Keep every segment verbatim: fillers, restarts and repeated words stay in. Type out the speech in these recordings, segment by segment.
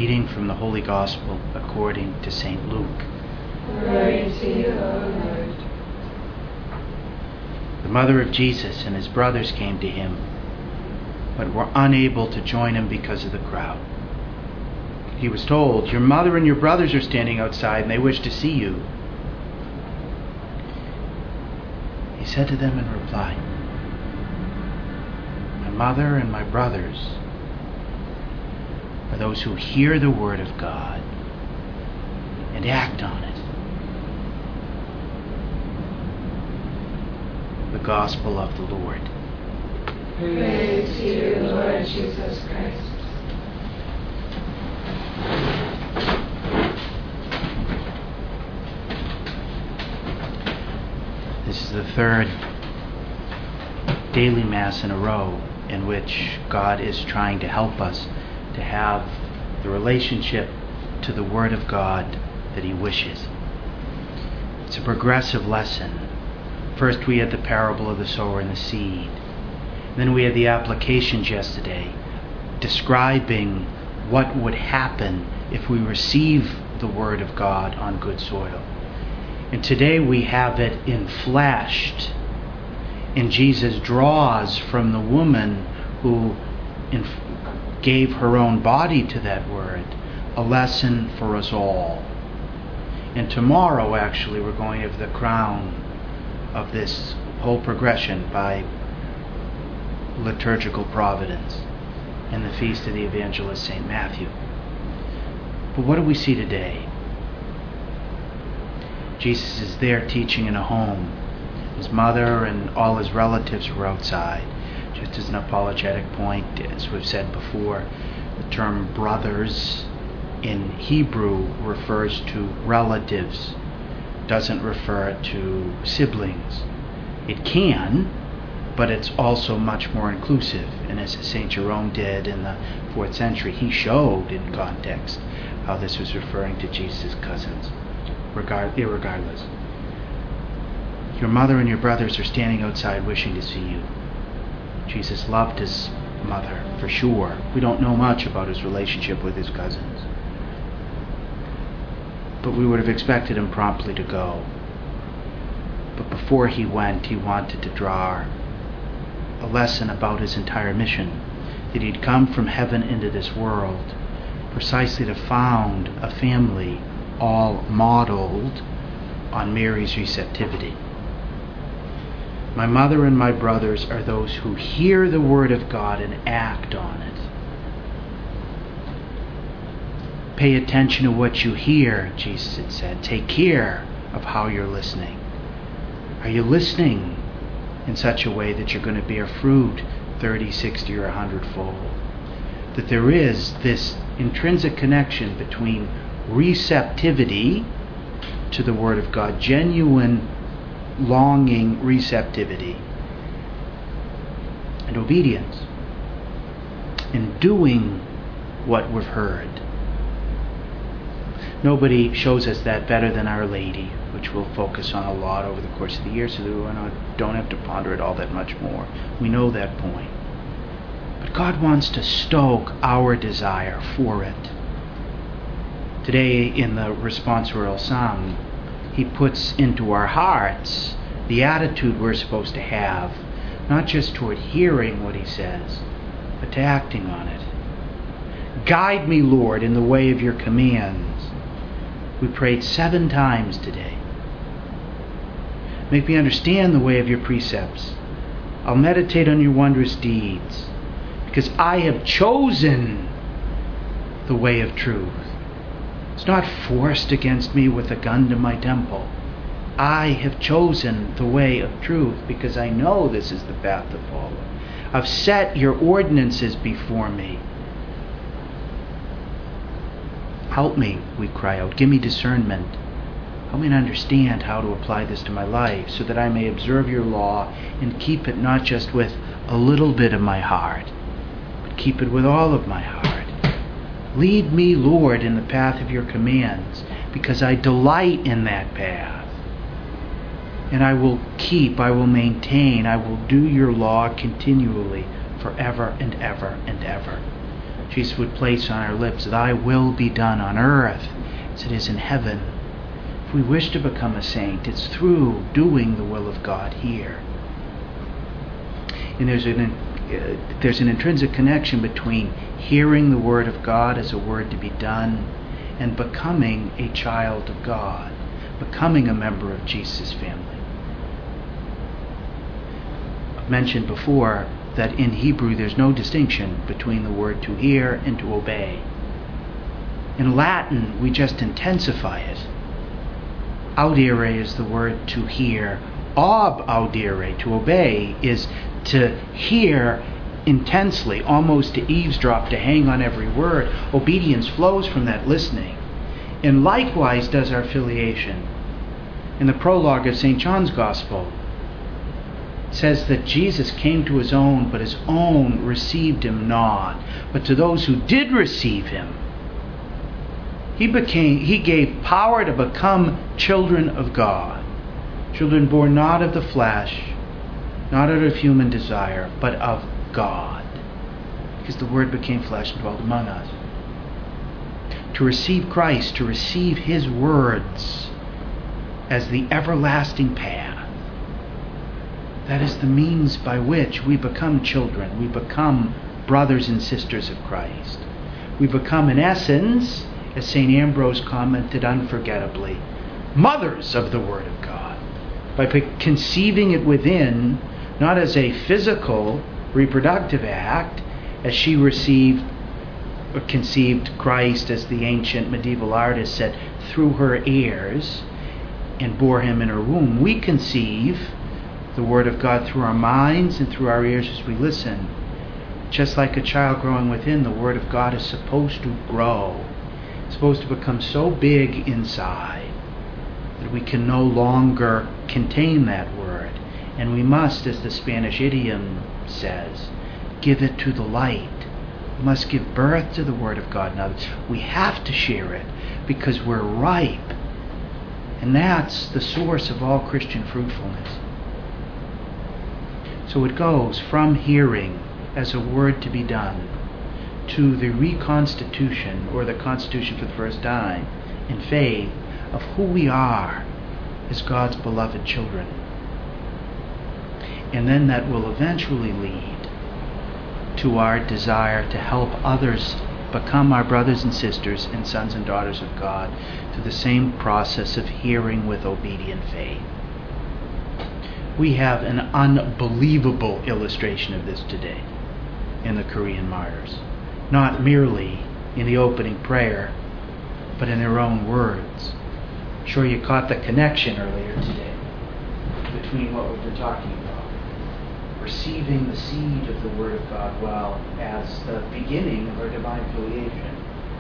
reading from the Holy Gospel according to Saint Luke. Glory to you, O Lord. The mother of Jesus and his brothers came to him, but were unable to join him because of the crowd. He was told, "Your mother and your brothers are standing outside, and they wish to see you." He said to them in reply, "My mother and my brothers are those who hear the word of God and act on it." The Gospel of the Lord. Praise to you, Lord Jesus Christ. This is the third daily Mass in a row in which God is trying to help us to have the relationship to the Word of God that He wishes. It's a progressive lesson. First we had the parable of the sower and the seed. Then we had the applications yesterday describing what would happen if we receive the Word of God on good soil. And today we have it enfleshed. And Jesus draws from the woman who inf- gave her own body to that Word a lesson for us all. And tomorrow, actually, we're going to have the crown of this whole progression by liturgical providence and the feast of the evangelist Saint Matthew. But what do we see today? Jesus is there teaching in a home. His mother and all his relatives were outside. Just as an apologetic point, as we've said before, the term brothers in Hebrew refers to relatives, doesn't refer to siblings. It can, but it's also much more inclusive. And as Saint Jerome did in the fourth century, he showed in context how this was referring to Jesus' cousins, regard, irregardless. Your mother and your brothers are standing outside wishing to see you. Jesus loved his mother, for sure. We don't know much about his relationship with his cousins, but we would have expected him promptly to go. But before he went, he wanted to draw a lesson about his entire mission, that he'd come from heaven into this world precisely to found a family all modeled on Mary's receptivity. My mother and my brothers are those who hear the word of God and act on it. Pay attention to what you hear, Jesus had said. Take care of how you're listening. Are you listening in such a way that you're going to bear fruit thirty, sixty, or a hundredfold? That there is this intrinsic connection between receptivity to the Word of God, genuine longing receptivity, and obedience in doing what we've heard. Nobody shows us that better than Our Lady, which we'll focus on a lot over the course of the year, so that we don't have to ponder it all that much more. We know that point. But God wants to stoke our desire for it. Today, in the responsorial psalm, He puts into our hearts the attitude we're supposed to have, not just toward hearing what He says, but to acting on it. Guide me, Lord, in the way of your commands. We prayed seven times today. Make me understand the way of your precepts. I'll meditate on your wondrous deeds, because I have chosen the way of truth. It's not forced against me with a gun to my temple. I have chosen the way of truth because I know this is the path to follow. I've set your ordinances before me. Help me, we cry out. Give me discernment. Help me to understand how to apply this to my life so that I may observe your law and keep it not just with a little bit of my heart, but keep it with all of my heart. Lead me, Lord, in the path of your commands, because I delight in that path. And I will keep, I will maintain, I will do your law continually, forever and ever and ever. Jesus would place on our lips, "Thy will be done on earth as it is in heaven." If we wish to become a saint, it's through doing the will of God here. And there's an, uh, there's an intrinsic connection between hearing the Word of God as a word to be done and becoming a child of God, becoming a member of Jesus' family. I've mentioned before that in Hebrew there's no distinction between the word to hear and to obey. In Latin, we just intensify it. Audire is the word to hear. Ob audire, to obey, is to hear intensely, almost to eavesdrop, to hang on every word. Obedience flows from that listening. And likewise does our filiation. In the prologue of Saint John's Gospel, it says that Jesus came to his own, but his own received him not. But to those who did receive him, He became. He gave power to become children of God. Children born not of the flesh, not out of human desire, but of God. Because the Word became flesh and dwelt among us. To receive Christ, to receive His words as the everlasting path. That is the means by which we become children. We become brothers and sisters of Christ. We become, in essence, as Saint Ambrose commented unforgettably, mothers of the Word of God, by conceiving it within, not as a physical reproductive act, as she received or conceived Christ, as the ancient medieval artist said, through her ears, and bore him in her womb. We conceive the Word of God through our minds and through our ears as we listen. Just like a child growing within, the Word of God is supposed to grow. Supposed to become so big inside that we can no longer contain that word, and we must, as the Spanish idiom says, give it to the light. We must give birth to the Word of God. Now, we have to share it because we're ripe, and that's the source of all Christian fruitfulness. So it goes from hearing as a word to be done to the reconstitution, or the constitution for the first time, in faith, of who we are as God's beloved children. And then that will eventually lead to our desire to help others become our brothers and sisters and sons and daughters of God through the same process of hearing with obedient faith. We have an unbelievable illustration of this today in the Korean martyrs. Not merely in the opening prayer, but in their own words. I'm sure you caught the connection earlier today between what we've been talking about. Receiving the seed of the Word of God well as the beginning of our divine filiation.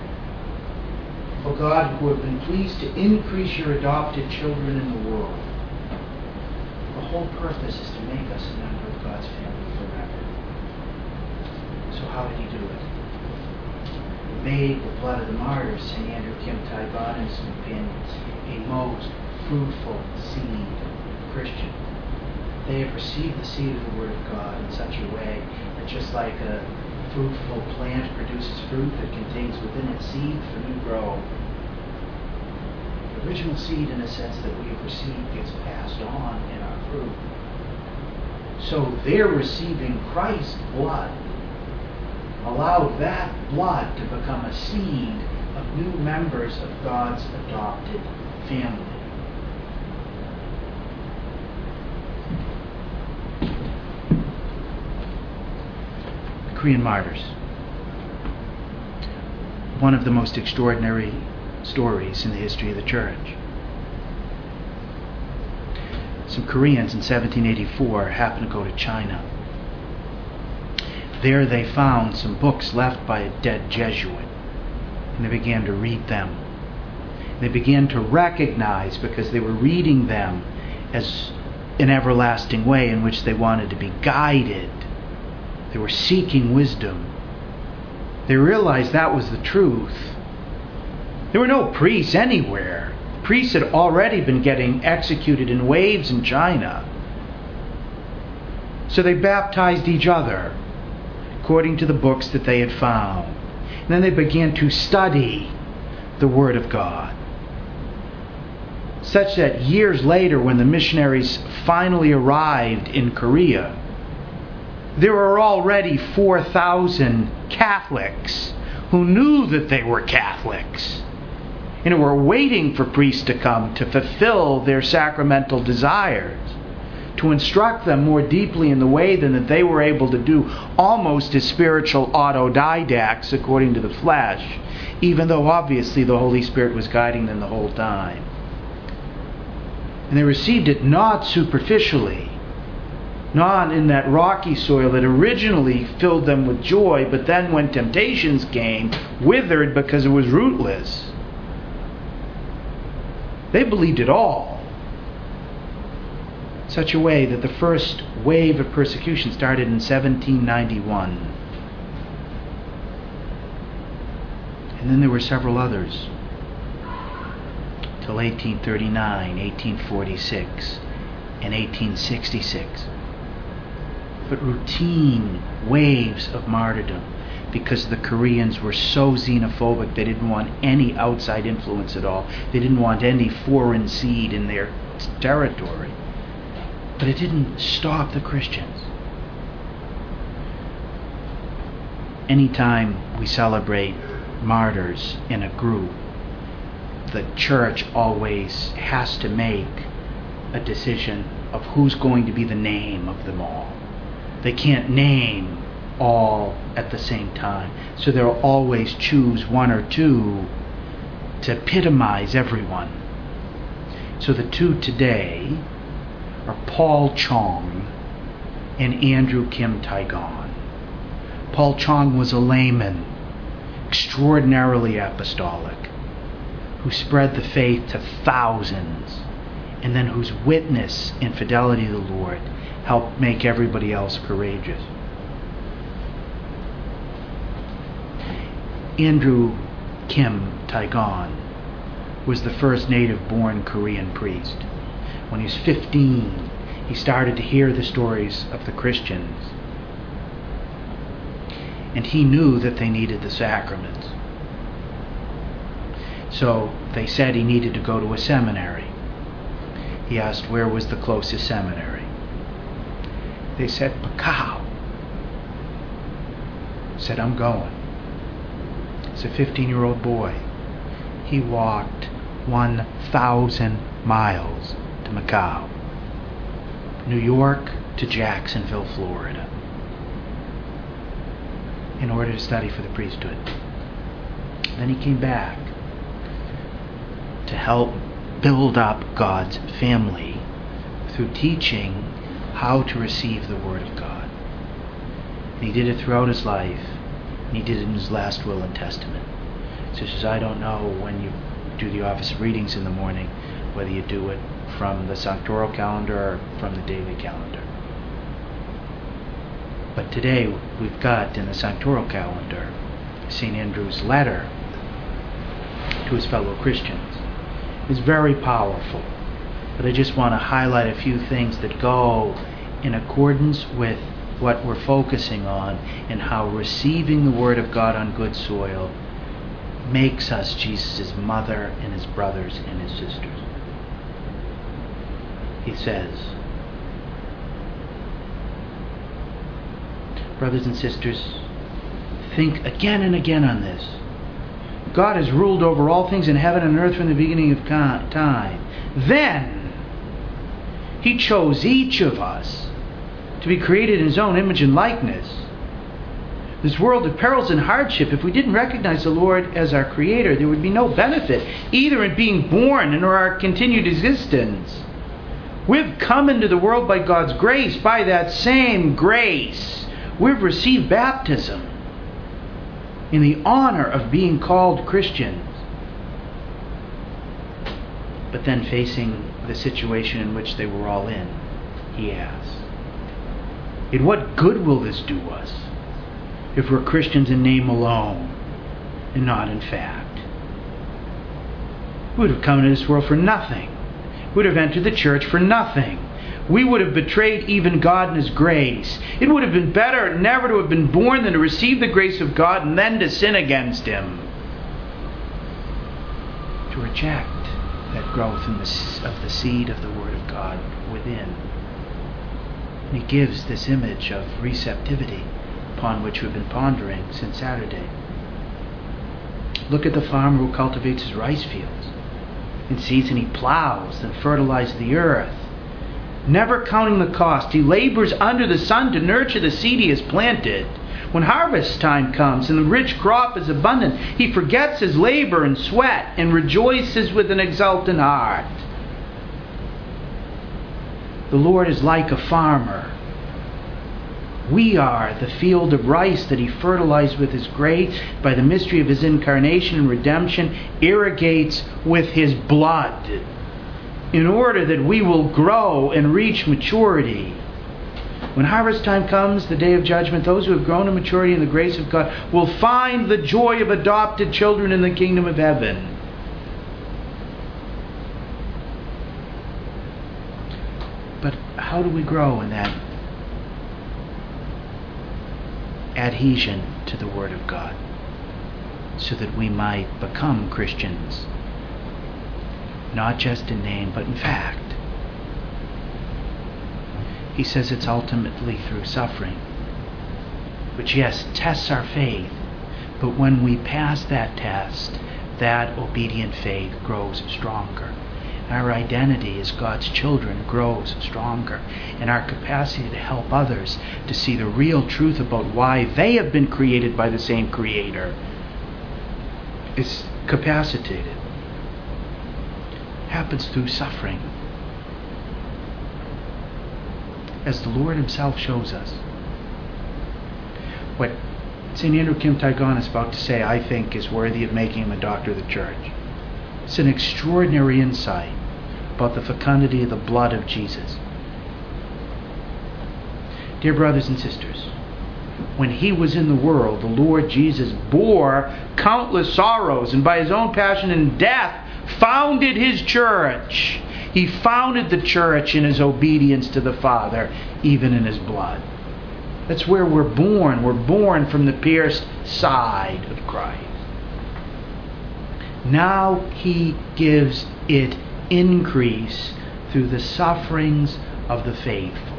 O God, who have been pleased to increase your adopted children in the world, the whole purpose is to make us a member of God's family forever. So how did He do it? Made the blood of the martyrs, Saint Andrew Kim Tai Ban and his companions, a most fruitful seed of Christian. They have received the seed of the Word of God in such a way that just like a fruitful plant produces fruit that contains within its seed for new growth, the original seed, in a sense, that we have received gets passed on in our fruit. So they're receiving Christ's blood. Allow that blood to become a seed of new members of God's adopted family. The Korean martyrs. One of the most extraordinary stories in the history of the Church. Some Koreans in seventeen eighty-four happened to go to China. There they found some books left by a dead Jesuit, and they began to read them. They began to recognize, because they were reading them as an everlasting way in which they wanted to be guided. They were seeking wisdom. They realized that was the truth. There were no priests anywhere. Priests had already been getting executed in waves in China. So they baptized each other according to the books that they had found. And then they began to study the Word of God. Such that years later, when the missionaries finally arrived in Korea, there were already four thousand Catholics who knew that they were Catholics and who were waiting for priests to come to fulfill their sacramental desires, to instruct them more deeply in the way than that they were able to do, almost as spiritual autodidacts according to the flesh, even though obviously the Holy Spirit was guiding them the whole time. And they received it not superficially, not in that rocky soil that originally filled them with joy, but then when temptations came, withered because it was rootless. They believed it all. Such a way that the first wave of persecution started in seventeen ninety-one. And then there were several others. Till eighteen thirty-nine, eighteen forty-six, and eighteen sixty-six. But routine waves of martyrdom, because the Koreans were so xenophobic, they didn't want any outside influence at all. They didn't want any foreign seed in their territory. But it didn't stop the Christians. Anytime we celebrate martyrs in a group, the church always has to make a decision of who's going to be the name of them all. They can't name all at the same time. So they'll always choose one or two to epitomize everyone. So the two today are Paul Chong and Andrew Kim Taigon. Paul Chong was a layman, extraordinarily apostolic, who spread the faith to thousands, and then whose witness and fidelity to the Lord helped make everybody else courageous. Andrew Kim Taigon was the first native-born Korean priest. When he was fifteen, he started to hear the stories of the Christians, and he knew that they needed the sacraments. So they said he needed to go to a seminary. He asked where was the closest seminary. They said, Macau. He said, I'm going. As a fifteen-year-old boy, he walked one thousand miles to Macau, New York to Jacksonville, Florida, in order to study for the priesthood. Then he came back to help build up God's family through teaching how to receive the Word of God. And he did it throughout his life, and he did it in his last will and testament. So he says, I don't know when you do the office of readings in the morning, whether you do it from the sanctoral calendar or from the daily calendar. But today we've got in the sanctoral calendar Saint Andrew's letter to his fellow Christians. It's very powerful, but I just want to highlight a few things that go in accordance with what we're focusing on and how receiving the Word of God on good soil makes us Jesus' mother and his brothers and his sisters. He says, brothers and sisters, think again and again on this. God has ruled over all things in heaven and earth from the beginning of time. Then He chose each of us to be created in His own image and likeness. This world of perils and hardship, if we didn't recognize the Lord as our Creator, there would be no benefit either in being born and or our continued existence. We've come into the world by God's grace. By that same grace, we've received baptism in the honor of being called Christians. But then facing the situation in which they were all in, he asks, in what good will this do us if we're Christians in name alone and not in fact? We would have come into this world for nothing. We would have entered the church for nothing. we would have betrayed even God and His grace. It would have been better never to have been born than to receive the grace of God and then to sin against Him. To reject that growth in the, of the seed of the Word of God within. And He gives this image of receptivity upon which we've been pondering since Saturday. Look at the farmer who cultivates his rice fields. In season he plows and fertilizes the earth, never counting the cost. He labors under the sun to nurture the seed he has planted. When harvest time comes and the rich crop is abundant, he forgets his labor and sweat and rejoices with an exultant heart. The Lord is like a farmer. We are the field of rice that He fertilized with His grace by the mystery of His incarnation and redemption, irrigates with His blood, in order that we will grow and reach maturity. When harvest time comes, the day of judgment, those who have grown to maturity in the grace of God will find the joy of adopted children in the kingdom of heaven. But how do we grow in that adhesion to the Word of God, so that we might become Christians, not just in name but in fact? He says it's ultimately through suffering, which, yes, tests our faith, but when we pass that test, that obedient faith grows stronger. Our identity as God's children grows stronger, and our capacity to help others to see the real truth about why they have been created by the same Creator is capacitated. It happens through suffering, as the Lord Himself shows us. What Saint Andrew Kim Tai-gon is about to say, I think, is worthy of making him a doctor of the Church. It's an extraordinary insight about the fecundity of the blood of Jesus. Dear brothers and sisters, when He was in the world, the Lord Jesus bore countless sorrows, and by His own passion and death founded His church. He founded the church in His obedience to the Father, even in His blood. That's where we're born. We're born from the pierced side of Christ. Now He gives it increase through the sufferings of the faithful.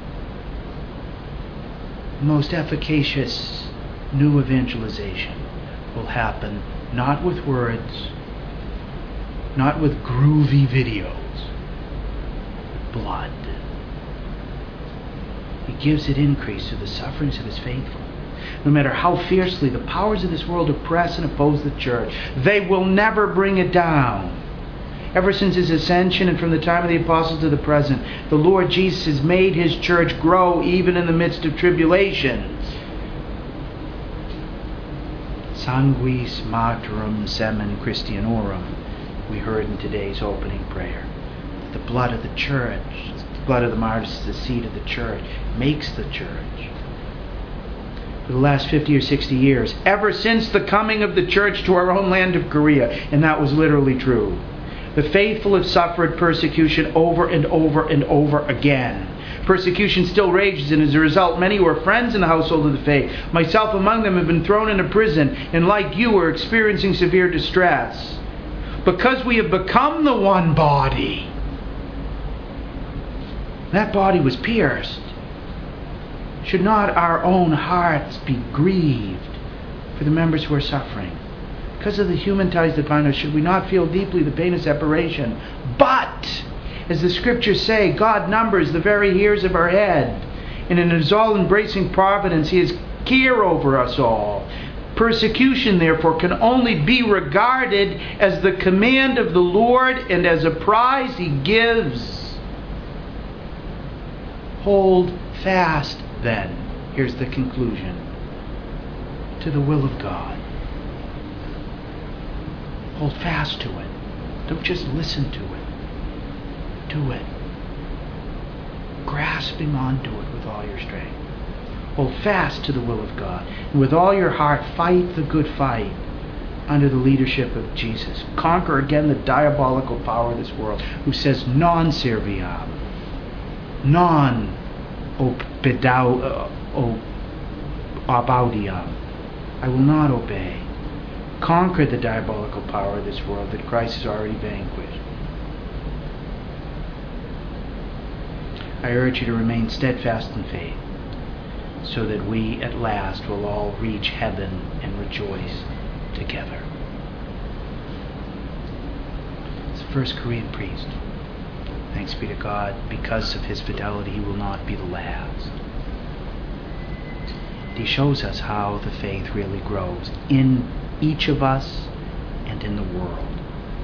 The most efficacious new evangelization will happen not with words, not with groovy videos, but blood. He gives it increase through the sufferings of His faithful. No matter how fiercely the powers of this world oppress and oppose the church, they will never bring it down. Ever since His ascension and from the time of the apostles to the present, the Lord Jesus has made His church grow even in the midst of tribulations. Sanguis martyrum semen Christianorum, we heard in today's opening prayer. The blood of the church, the blood of the martyrs is the seed of the church, makes the church. For the last fifty or sixty years, ever since the coming of the church to our own land of Korea, and that was literally true, the faithful have suffered persecution over and over and over again. Persecution still rages, and as a result, many who are friends in the household of the faith, myself among them, have been thrown into prison, and like you are experiencing severe distress. Because we have become the one body. That body was pierced. Should not our own hearts be grieved for the members who are suffering? Because of the human ties that bind us, should we not feel deeply the pain of separation? But, as the Scriptures say, God numbers the very hairs of our head, and in His all-embracing providence He has care over us all. Persecution, therefore, can only be regarded as the command of the Lord and as a prize He gives. Hold fast, then, here's the conclusion, to the will of God. Hold fast to it. Don't just listen to it. Do it. Grasping onto it with all your strength. Hold fast to the will of God. And with all your heart, fight the good fight under the leadership of Jesus. Conquer again the diabolical power of this world, who says non serviam. non-obaudium. I will not obey. Conquer the diabolical power of this world that Christ has already vanquished. I urge you to remain steadfast in faith, so that we at last will all reach heaven and rejoice together. It's the first Korean priest. Thanks be to God, because of his fidelity, he will not be the last. He shows us how the faith really grows in each of us and in the world.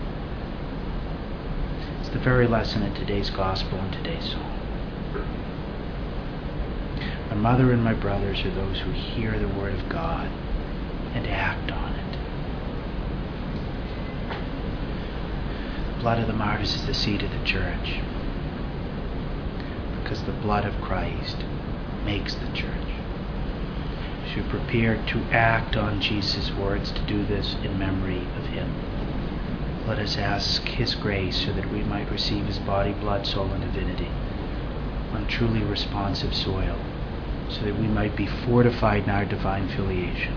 It's the very lesson in today's gospel and today's song. My mother and my brothers are those who hear the word of God and act on it. The blood of the martyrs is the seed of the church, because the blood of Christ makes the church. As we prepare to act on Jesus' words, to do this in memory of him, let us ask his grace so that we might receive his body, blood, soul, and divinity on truly responsive soil, so that we might be fortified in our divine filiation,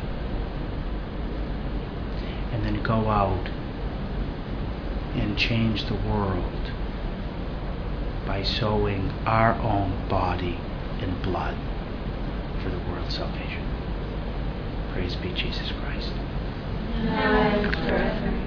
and then go out and change the world by sowing our own body and blood for the world's salvation. Praise be Jesus Christ. Amen.